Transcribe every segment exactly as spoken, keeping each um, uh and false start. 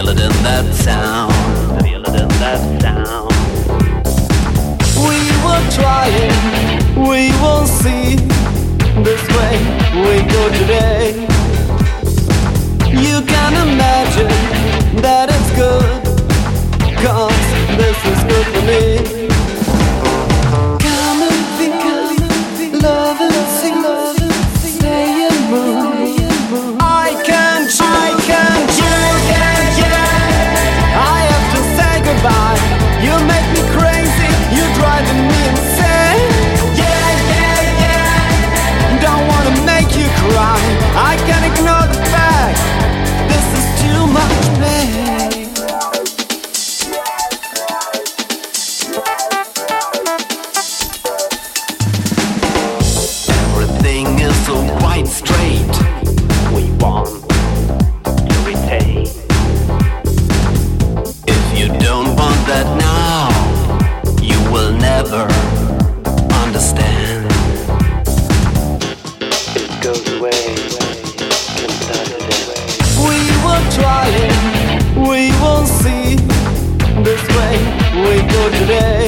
it in that sound. Feel it in that sound. We were trying, we will see. This way we go today. You can imagine that it's good, 'cause this is good for me. Come and feel, love and sing, stay and move. I can't, I can't, yeah, yeah, yeah. I have to say goodbye. You make me crazy, you're driving me insane. Yeah, yeah, yeah. Don't wanna make you cry. I can't ignore the fact this is too much pain. Everything is so quite straight. We want to retain. If you don't want that now, you will never understand. It goes away, can start today. We were trying, we will see. This way we go today.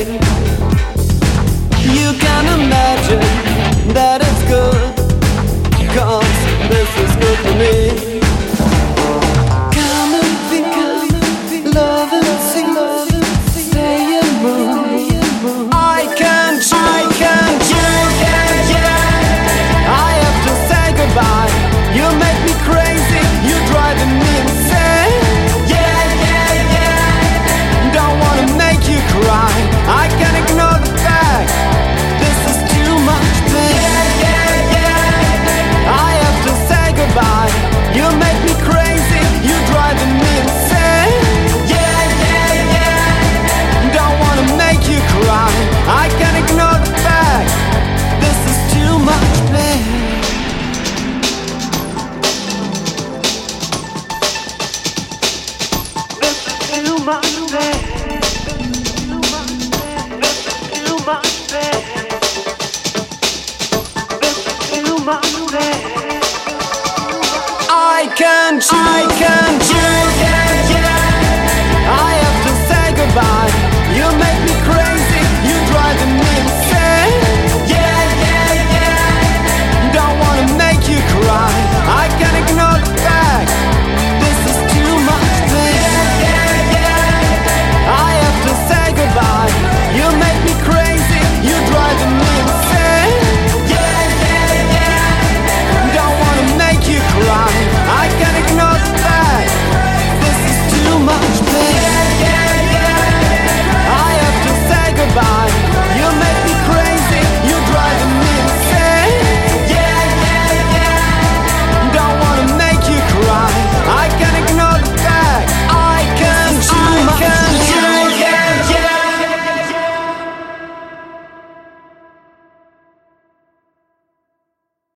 You can imagine that it's good, 'cause this is good for me. Come and feel, love and sing, stay and move. I can't, I can't, yeah, yeah, yeah. I have to say goodbye. You make me crazy, you're driving me insane. Yeah, yeah, yeah. Don't wanna make you cry. I can't ignore the fact this is too much pain. Yeah, yeah, yeah. I have to say goodbye. You make me crazy, you're driving me insane. Yeah, yeah, yeah. Don't wanna make you cry. I can't ignore the fact this is too much pain. This is too much pain. This is too much pain. This is too much pain. I can't, I can't.